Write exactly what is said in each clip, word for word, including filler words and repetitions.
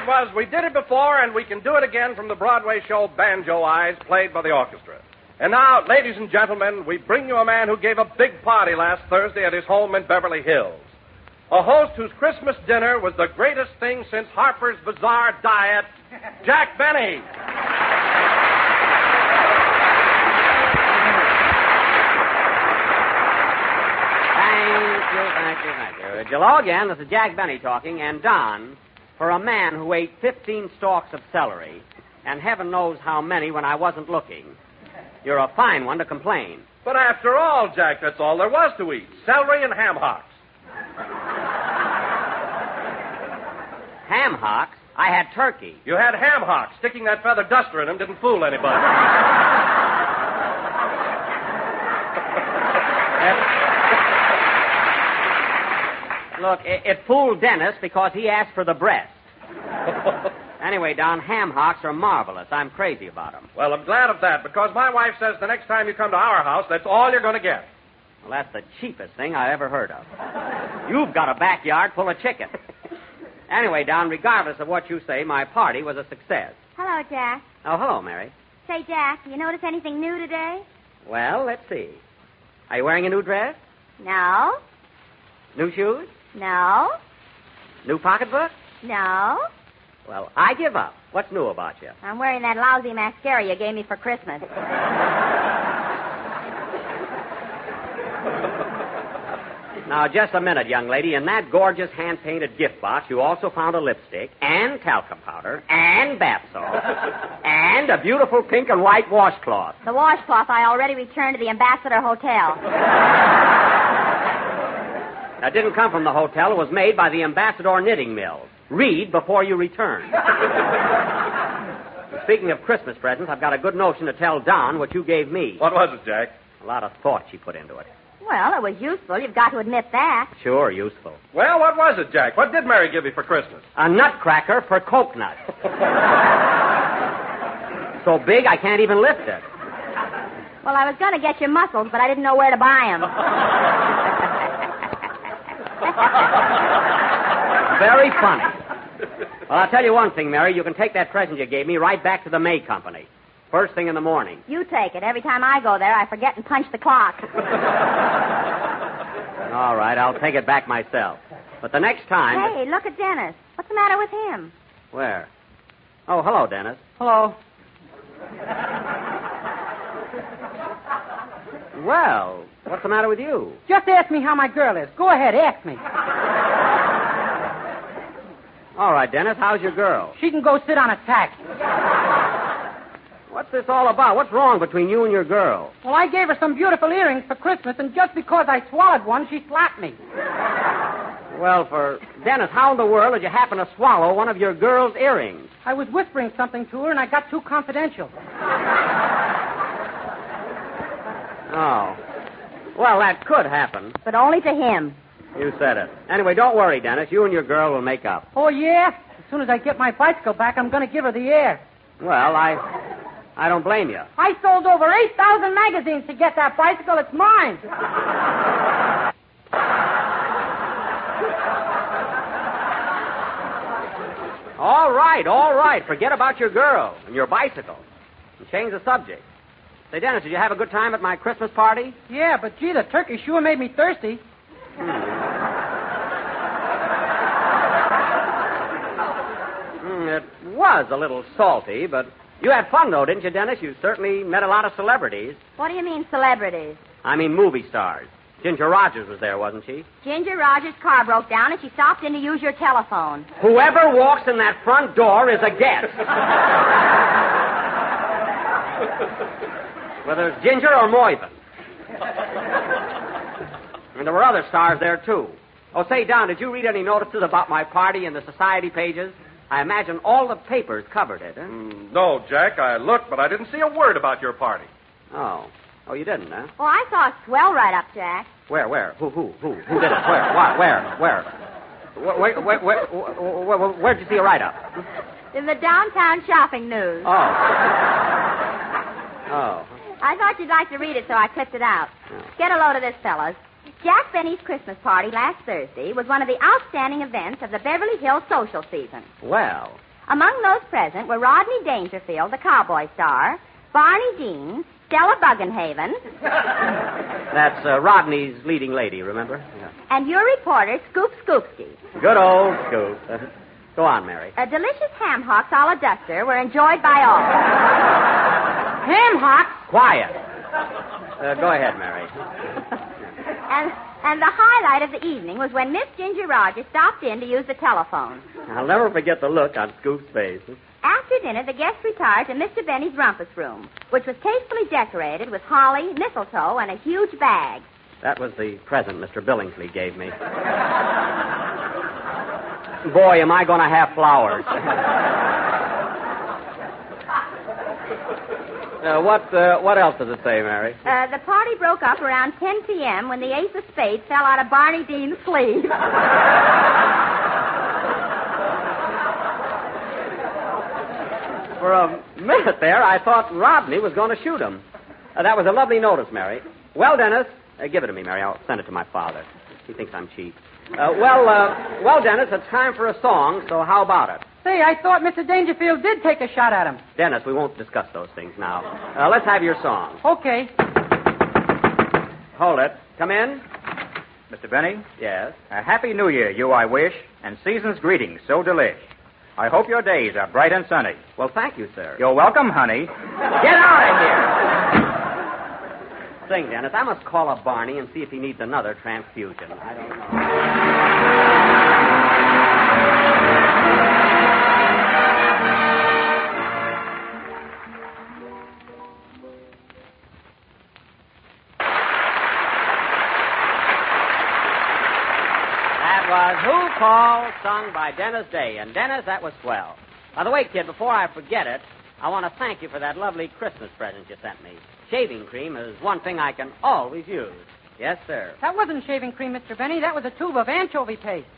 was, we did it before, and we can do it again from the Broadway show Banjo Eyes, played by the orchestra. And now, ladies and gentlemen, we bring you a man who gave a big party last Thursday at his home in Beverly Hills. A host whose Christmas dinner was the greatest thing since Harper's Bazaar diet, Jack Benny. Thank you, thank you, thank you. Hello again, this is Jack Benny talking, and Don, for a man who ate fifteen stalks of celery, and heaven knows how many when I wasn't looking, you're a fine one to complain. But after all, Jack, that's all there was to eat. Celery and ham hocks. Ham hocks? I had turkey. You had ham hocks. Sticking that feather duster in them didn't fool anybody. Look, it, it fooled Dennis because he asked for the breast. Anyway, Don, ham hocks are marvelous. I'm crazy about them. Well, I'm glad of that, because my wife says the next time you come to our house, that's all you're going to get. Well, that's the cheapest thing I ever heard of. You've got a backyard full of chicken. Anyway, Don, regardless of what you say, my party was a success. Hello, Jack. Oh, hello, Mary. Say, Jack, you notice anything new today? Well, let's see. Are you wearing a new dress? No. New shoes? No. New pocketbook? No. Well, I give up. What's new about you? I'm wearing that lousy mascara you gave me for Christmas. Now, just a minute, young lady. In that gorgeous hand-painted gift box, you also found a lipstick and talcum powder and bath salt and a beautiful pink and white washcloth. The washcloth I already returned to the Ambassador Hotel. That didn't come from the hotel. It was made by the Ambassador Knitting Mill. Read before you return. Speaking of Christmas presents, I've got a good notion to tell Don what you gave me. What was it, Jack? A lot of thought she put into it. Well, it was useful. You've got to admit that. Sure, useful. Well, what was it, Jack? What did Mary give you for Christmas? A nutcracker for coconut. So big I can't even lift it. Well, I was going to get you mussels, but I didn't know where to buy them. Very funny. Well, I'll tell you one thing, Mary. You can take that present you gave me right back to the May Company. First thing in the morning. You take it. Every time I go there, I forget and punch the clock. All right, I'll take it back myself. But the next time... Hey, look at Dennis. What's the matter with him? Where? Oh, hello, Dennis. Hello. Well, what's the matter with you? Just ask me how my girl is. Go ahead, ask me. All right, Dennis, how's your girl? She can go sit on a tack. What's this all about? What's wrong between you and your girl? Well, I gave her some beautiful earrings for Christmas, and just because I swallowed one, she slapped me. Well, for... Dennis, how in the world did you happen to swallow one of your girl's earrings? I was whispering something to her, and I got too confidential. Oh. Well, that could happen. But only to him. You said it. Anyway, don't worry, Dennis. You and your girl will make up. Oh, yeah? As soon as I get my bicycle back, I'm going to give her the air. Well, I... I don't blame you. I sold over eight thousand magazines to get that bicycle. It's mine. All right, all right. Forget about your girl and your bicycle. And change the subject. Say, Dennis, did you have a good time at my Christmas party? Yeah, but gee, the turkey sure made me thirsty. Hmm. mm, it was a little salty, but you had fun, though, didn't you, Dennis? You certainly met a lot of celebrities. What do you mean, celebrities? I mean movie stars. Ginger Rogers was there, wasn't she? Ginger Rogers' car broke down, and she stopped in to use your telephone. Whoever walks in that front door is a guest. Whether it's Ginger or Moyven. And there were other stars there, too. Oh, say, Don, did you read any notices about my party in the society pages? I imagine all the papers covered it, huh? Mm, no, Jack, I looked, but I didn't see a word about your party. Oh. Oh, you didn't, huh? Oh, I saw a swell write-up, Jack. Where, where? Who, who, who? Who did it? Where? Why, where? Where? Where, where, where, where, where, where, where'd you see a write-up? In the downtown shopping news. Oh. Oh. I thought you'd like to read it, so I clipped it out. Oh. Get a load of this, fellas. Jack Benny's Christmas party last Thursday was one of the outstanding events of the Beverly Hills social season. Well. Among those present were Rodney Dangerfield, the cowboy star, Barney Dean, Stella Buggenhaven. That's uh, Rodney's leading lady, remember? Yeah. And your reporter, Scoop Scoopsky. Good old Scoop. Uh, go on, Mary. A delicious ham hocks a la duster were enjoyed by all. Ham hocks? Quiet. Uh, go ahead, Mary. And and the highlight of the evening was when Miss Ginger Rogers stopped in to use the telephone. I'll never forget the look on Scoop's face. After dinner, the guests retired to Mister Benny's rumpus room, which was tastefully decorated with holly, mistletoe, and a huge bag. That was the present Mister Billingsley gave me. Boy, am I going to have flowers. uh, what uh, what else does it say, Mary? Uh, the party broke up around ten p.m. when the ace of spades fell out of Barney Dean's sleeve. For a minute there, I thought Rodney was going to shoot him. Uh, that was a lovely notice, Mary. Well, Dennis, uh, give it to me, Mary. I'll send it to my father. He thinks I'm cheap. Uh, well, uh, well, Dennis, it's time for a song, so how about it? Say, I thought Mister Dangerfield did take a shot at him. Dennis, we won't discuss those things now. Uh, let's have your song. Okay. Hold it. Come in. Mister Benny? Yes? A happy New Year, you I wish, and season's greetings so delish. I hope your days are bright and sunny. Well, thank you, sir. You're welcome, honey. Get out of here! Sing, Dennis. I must call up Barney and see if he needs another transfusion. I don't know. Was Who Called, sung by Dennis Day. And, Dennis, that was swell. By the way, kid, before I forget it, I want to thank you for that lovely Christmas present you sent me. Shaving cream is one thing I can always use. Yes, sir. That wasn't shaving cream, Mister Benny. That was a tube of anchovy paste.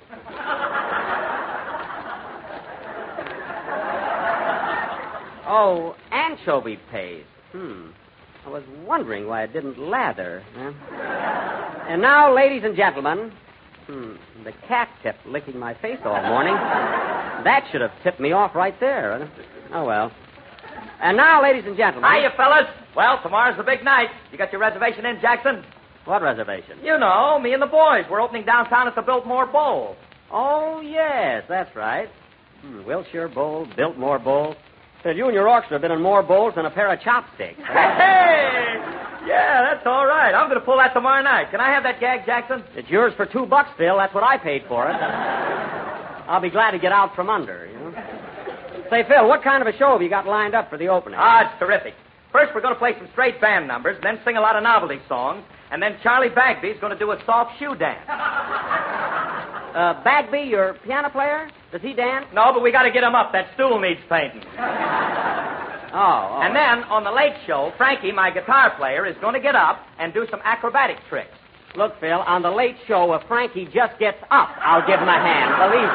Oh, anchovy paste. Hmm. I was wondering why it didn't lather. Huh? And now, ladies and gentlemen... Hmm. The cat kept licking my face all morning. That should have tipped me off right there. Oh, well. And now, ladies and gentlemen... Hiya, fellas. Well, tomorrow's the big night. You got your reservation in, Jackson? What reservation? You know, me and the boys. We're opening downtown at the Biltmore Bowl. Oh, yes, that's right. Hmm, Wilshire Bowl, Biltmore Bowl. Said you and your orchestra have been in more bowls than a pair of chopsticks. Hey! Yeah, that's all right. I'm going to pull that tomorrow night. Can I have that gag, Jackson? It's yours for two bucks, Phil. That's what I paid for it. I'll be glad to get out from under, you know. Say, Phil, what kind of a show have you got lined up for the opening? Ah, it's terrific. First, we're going to play some straight band numbers, then sing a lot of novelty songs, and then Charlie Bagby's going to do a soft shoe dance. Uh, Bagby, your piano player? Does he dance? No, but we got to get him up. That stool needs painting. Oh, oh. And then, on the late show, Frankie, my guitar player, is going to get up and do some acrobatic tricks. Look, Phil, on the late show, if Frankie just gets up, I'll give him a hand. Believe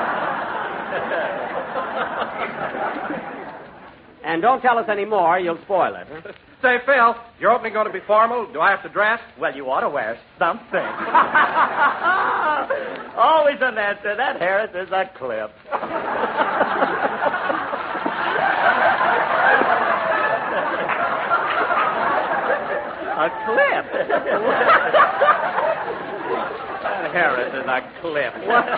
me. And don't tell us any more. You'll spoil it. Huh? Say, Phil, your opening going to be formal? Do I have to dress? Well, you ought to wear something. Always an answer. That Harris is a clip. A clip? That Harris is a clip.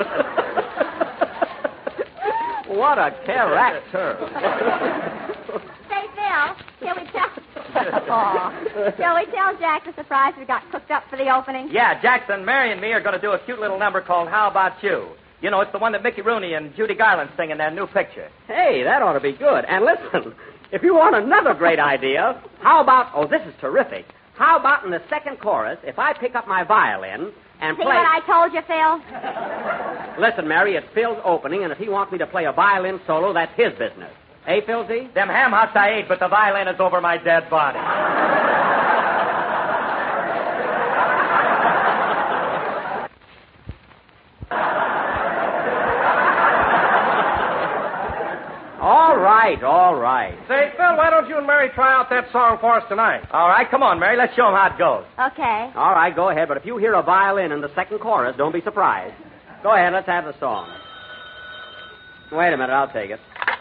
What, what a character. Say, Phil, shall we tell... Aw. Shall we tell Jack the surprise we got cooked up for the opening? Yeah, Jackson, Mary, and me are going to do a cute little number called How About You? You know, it's the one that Mickey Rooney and Judy Garland sing in their new picture. Hey, that ought to be good. And listen, if you want another great idea, how about... Oh, this is terrific. How about in the second chorus, if I pick up my violin and See play... what I told you, Phil? Listen, Mary, it's Phil's opening, and if he wants me to play a violin solo, that's his business. Eh, Philzy? Them ham hocks I ate, but the violin is over my dead body. All right, all right. Say, Phil, why don't you and Mary try out that song for us tonight? All right, come on, Mary. Let's show them how it goes. Okay. All right, go ahead, but if you hear a violin in the second chorus, don't be surprised. Go ahead, let's have the song. Wait a minute, I'll take it.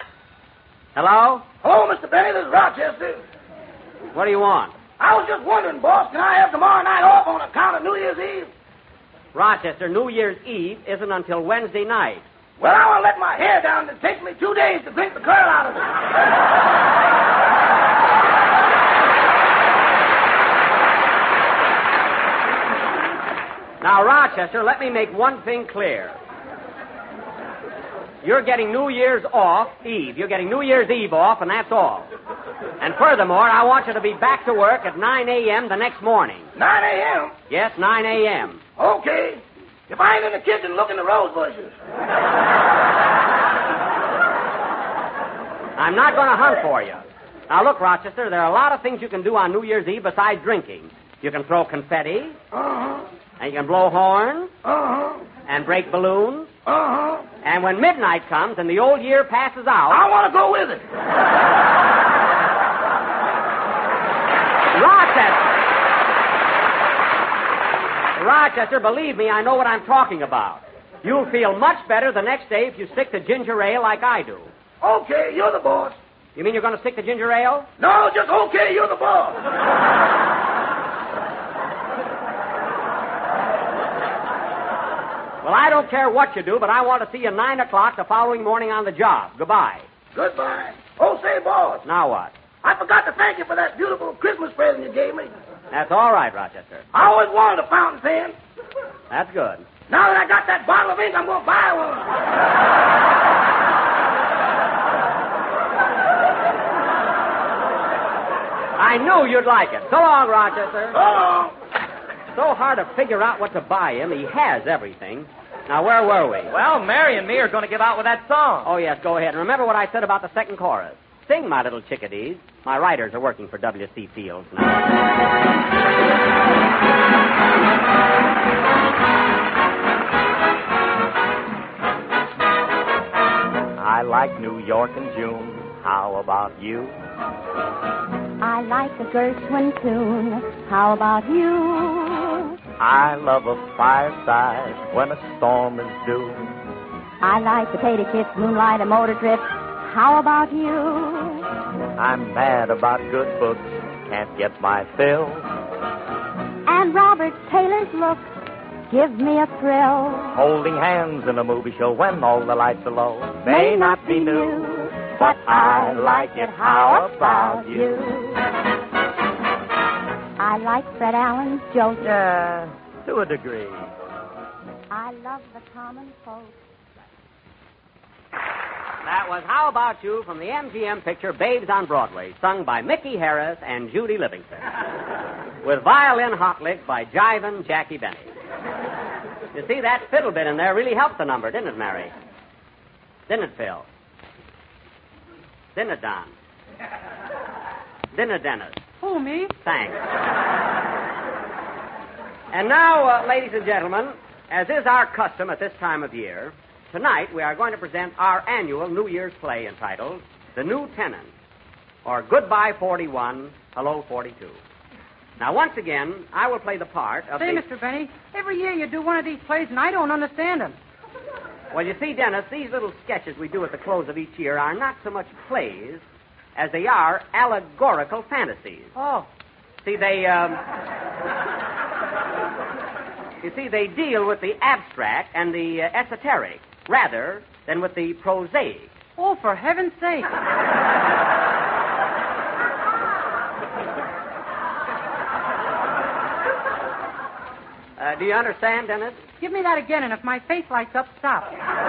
Hello? Hello, Mister Benny. This is Rochester. What do you want? I was just wondering, boss, can I have tomorrow night off on account of New Year's Eve? Rochester, New Year's Eve isn't until Wednesday night. Well, I want to let my hair down. It takes me two days to drink the curl out of it. Now, Rochester, let me make one thing clear. You're getting New Year's off, Eve. You're getting New Year's Eve off, and that's all. And furthermore, I want you to be back to work at nine a.m. the next morning. nine a.m.? Yes, nine a.m. Okay. If I ain't in the kitchen, look in the rose bushes. I'm not going to hunt for you. Now, look, Rochester, there are a lot of things you can do on New Year's Eve besides drinking. You can throw confetti. Uh-huh. And you can blow horns. Uh-huh. And break balloons. Uh-huh. And when midnight comes and the old year passes out... I want to go with it. Rochester! Rochester, believe me, I know what I'm talking about. You'll feel much better the next day if you stick to ginger ale like I do. Okay, you're the boss. You mean you're going to stick to ginger ale? No, just okay, you're the boss. Well, I don't care what you do, but I want to see you nine o'clock the following morning on the job. Goodbye. Goodbye. Oh, say, boss. Now what? I forgot to thank you for that beautiful Christmas present you gave me. That's all right, Rochester. I always wanted a fountain pen. That's good. Now that I got that bottle of ink, I'm going to buy one. I knew you'd like it. So long, Rochester. So long. So hard to figure out what to buy him. He has everything. Now, where were we? Well, Mary and me are going to give out with that song. Oh, yes, go ahead. And remember what I said about the second chorus. Sing, my little chickadees. My writers are working for W C Fields now. I like New York in June. How about you? I like a Gershwin tune. How about you? I love a fireside when a storm is due. I like potato chips, moonlight, and motor trips. How about you? I'm mad about good books, can't get my fill. And Robert Taylor's look gives me a thrill. Holding hands in a movie show when all the lights are low may not be new, but I like it. How about you? I like Fred Allen's jokes. Yeah, to a degree. I love the common folk. That was How About You from the M G M picture Babes on Broadway, sung by Mickey Harris and Judy Livingston. With violin hot lick by Jivin' Jackie Benny. You see, that fiddle bit in there really helped the number, didn't it, Mary? Didn't it, Phil? Didn't it, Don? Didn't it, Dennis? Who, me? Thanks. And now, uh, ladies and gentlemen, as is our custom at this time of year, tonight we are going to present our annual New Year's play entitled The New Tenant, or Goodbye forty-one, Hello forty-two. Now, once again, I will play the part of Say, the... Mister Benny, every year you do one of these plays and I don't understand them. Well, you see, Dennis, these little sketches we do at the close of each year are not so much plays as they are allegorical fantasies. Oh. See, they, um... you see, they deal with the abstract and the uh, esoteric rather than with the prosaic. Oh, for heaven's sake. Uh, do you understand, Dennis? Give me that again, and if my face lights up, stop.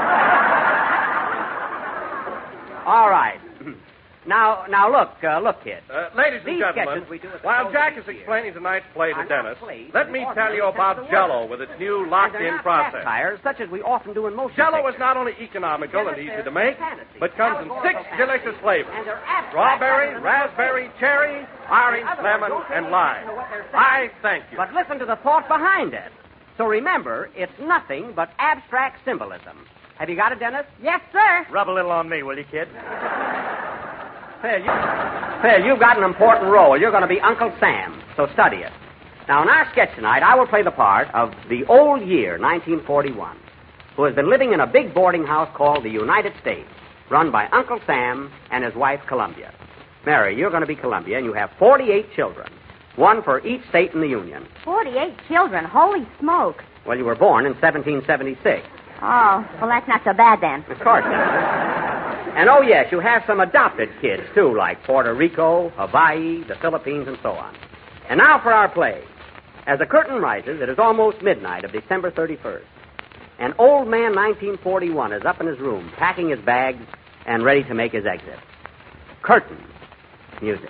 All right. Now, now look, uh, look, kid. Uh, ladies and These gentlemen, sketches we do at the while close Jack of is each year explaining tonight's play to are not Dennis, plays let in me the tell you ordinary sense about of the Jell-O word. with its new And locked-in they're not process. satires, such as we often do in motion Jell-O is pictures. not only economical and easy to make, Fantasy, but comes in six allegorical delicious fantasy, flavors: and they're abstract strawberry, rather than raspberry, cherry, orange, Otherwise, lemon, don't pay and any lime. attention to what they're saying. I thank you. But listen to the thought behind it. So remember, it's nothing but abstract symbolism. Have you got it, Dennis? Yes, sir. Rub a little on me, will you, kid? Phil, you, Phil, you've got an important role. You're going to be Uncle Sam, so study it. Now, in our sketch tonight, I will play the part of the old year, nineteen forty-one, who has been living in a big boarding house called the United States. run by Uncle Sam and his wife, Columbia. Mary, you're going to be Columbia, and you have forty-eight children, one for each state in the Union. Forty-eight children. Holy smoke. Well, you were born in seventeen seventy-six. Oh, well, that's not so bad then. Of course not. And, oh, yes, you have some adopted kids, too, like Puerto Rico, Hawaii, the Philippines, and so on. And now for our play. As the curtain rises, it is almost midnight of December thirty-first. And old man nineteen forty-one is up in his room, packing his bags and ready to make his exit. Curtain. Music.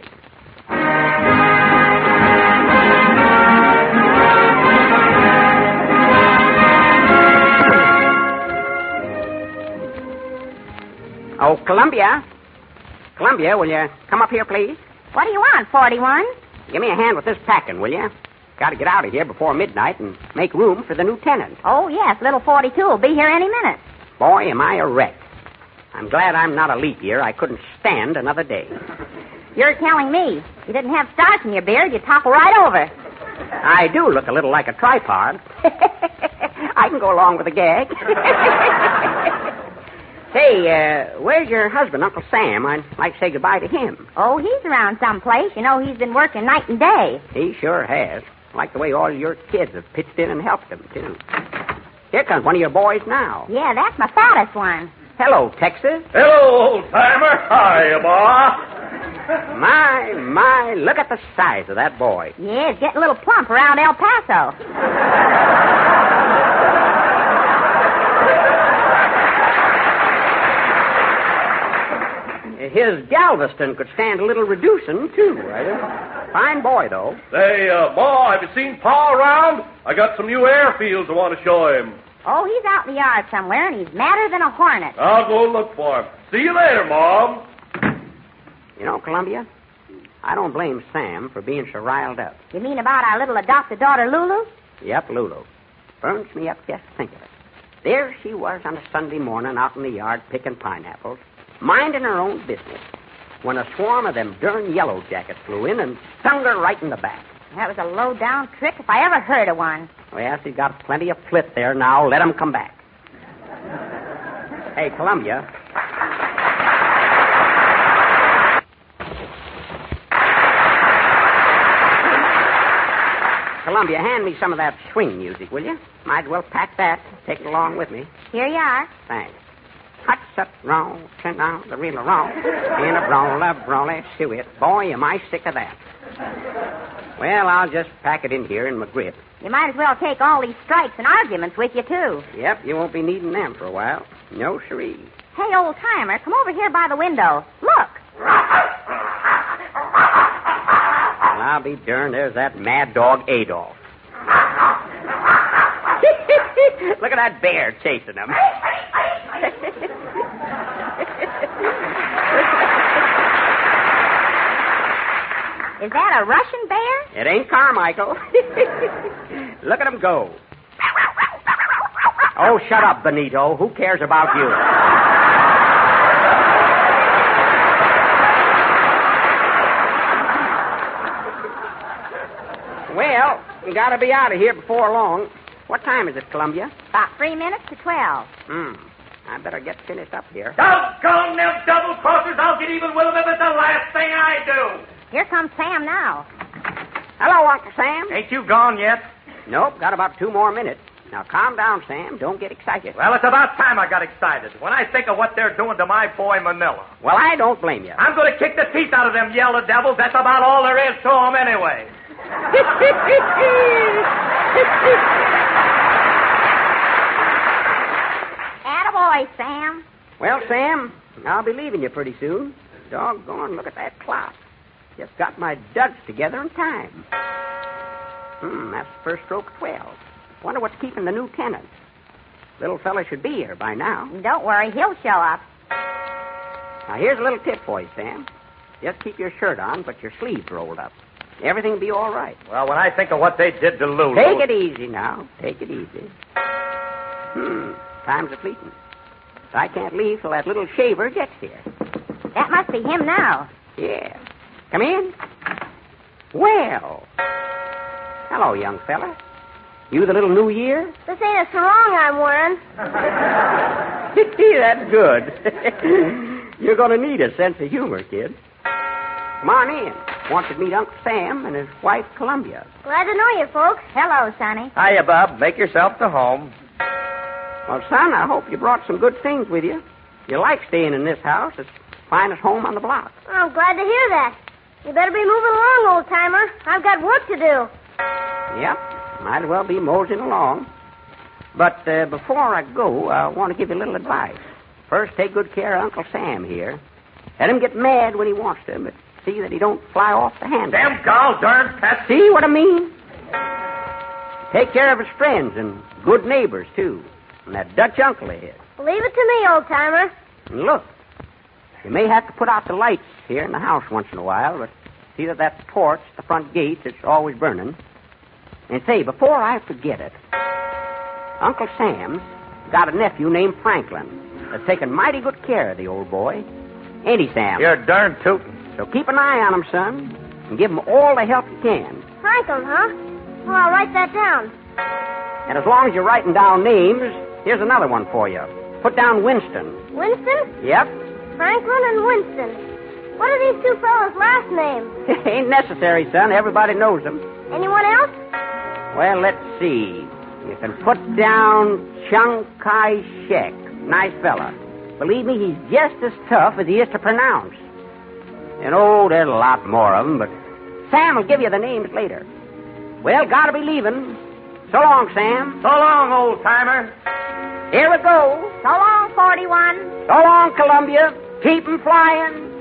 Oh, Columbia. Columbia, will you come up here, please? What do you want, forty-one? Give me a hand with this packing, will you? Got to get out of here before midnight and make room for the new tenant. Oh, yes, little forty-two will be here any minute. Boy, am I a wreck. I'm glad I'm not a leap year. I couldn't stand another day. You're telling me. If you didn't have starch in your beard, you'd topple right over. I do look a little like a tripod. I can go along with the gag. Hey, uh, where's your husband, Uncle Sam? I'd like to say goodbye to him. Oh, he's around someplace. You know, he's been working night and day. He sure has. I like the way all your kids have pitched in and helped him, too. Here comes one of your boys now. Yeah, that's my fattest one. Hello, Texas. Hello, old-timer. Hiya, boy. My, my, look at the size of that boy. Yeah, it's getting a little plump around El Paso. His Galveston could stand a little reducing, too. Fine boy, though. Say, uh, boy, have you seen Pa around? I got some new airfields I want to show him. Oh, he's out in the yard somewhere, and he's madder than a hornet. I'll go look for him. See you later, Mom. You know, Columbia, I don't blame Sam for being so riled up. You mean about our little adopted daughter, Lulu? Yep, Lulu. Burns me up just to think of it. There she was on a Sunday morning out in the yard picking pineapples, minding her own business, when a swarm of them darn yellow jackets flew in and stung her right in the back. That was a low-down trick if I ever heard of one. Well, she's got plenty of flip there now. Let 'em come back. Hey, Columbia. Columbia, hand me some of that swing music, will you? Might as well pack that. Take it along with me. Here you are. Thanks. Hot shut wrong, turn down the real wrong. In a brawler, brawler, suet. Boy, am I sick of that. Well, I'll just pack it in here in my grip. You might as well take all these strikes and arguments with you, too. Yep, you won't be needing them for a while. No siree. Hey, old-timer, come over here by the window. Look. Well, I'll be darned, there's that mad dog Adolf. Look at that bear chasing him. Is that a Russian bear? It ain't Carmichael. Look at him go. Oh, shut up, Benito. Who cares about you? Well, we gotta be out of here before long. What time is it, Columbia? About three minutes to twelve. Hmm. I better get finished up here. Doggone them double-crossers. I'll get even with them if it's the last thing I do. Here comes Sam now. Hello, Uncle Sam. Ain't you gone yet? Nope, got about two more minutes. Now, calm down, Sam. Don't get excited. Well, it's about time I got excited. When I think of what they're doing to my boy Manila. Well, I don't blame you. I'm going to kick the teeth out of them yellow devils. That's about all there is to them anyway. Attaboy, Sam. Well, Sam, I'll be leaving you pretty soon. Doggone, look at that clock. Just got my duds together in time. Hmm, that's the first stroke of twelve. Wonder what's keeping the new tenant. Little fella should be here by now. Don't worry, he'll show up. Now, here's a little tip for you, Sam. Just keep your shirt on, but your sleeves rolled up. Everything will be all right. Well, when I think of what they did to Lulu... Take it easy now. Take it easy. Hmm, time's a fleeting. I can't leave till that little shaver gets here. That must be him now. Yeah. Come in. Well. Hello, young fella. You the little New Year? This ain't a sarong I'm wearing. That's good. You're going to need a sense of humor, kid. Come on in. Want to meet Uncle Sam and his wife, Columbia. Glad to know you, folks. Hello, Sonny. Hiya, Bob. Make yourself to home. Well, son, I hope you brought some good things with you. You like staying in this house. It's the finest home on the block. I'm glad to hear that. You better be moving along, old-timer. I've got work to do. Yep. Might as well be moseying along. But uh, before I go, I want to give you a little advice. First, take good care of Uncle Sam here. Let him get mad when he wants to, but see that he don't fly off the handle. Damn gall darn pest. See what I mean? Take care of his friends and good neighbors, too. And that Dutch uncle of his. Leave it to me, old-timer. And look, you may have to put out the lights here in the house once in a while, but see that that torch, the front gate, is always burning. And say, before I forget it, Uncle Sam's got a nephew named Franklin that's taking mighty good care of the old boy. Ain't he, Sam? You're darn tootin'. So keep an eye on him, son, and give him all the help you can. Franklin, huh? Well, I'll write that down. And as long as you're writing down names, here's another one for you. Put down Winston. Winston? Yep. Franklin and Winston. What are these two fellas' last names? Ain't necessary, son. Everybody knows them. Anyone else? Well, let's see. You can put down Chiang Kai-shek. Nice fella. Believe me, he's just as tough as he is to pronounce. And, oh, there's a lot more of them, but Sam will give you the names later. Well, gotta be leaving. So long, Sam. So long, old-timer. Here we go. So long, forty-one. So long, Columbia. Keep 'em flying.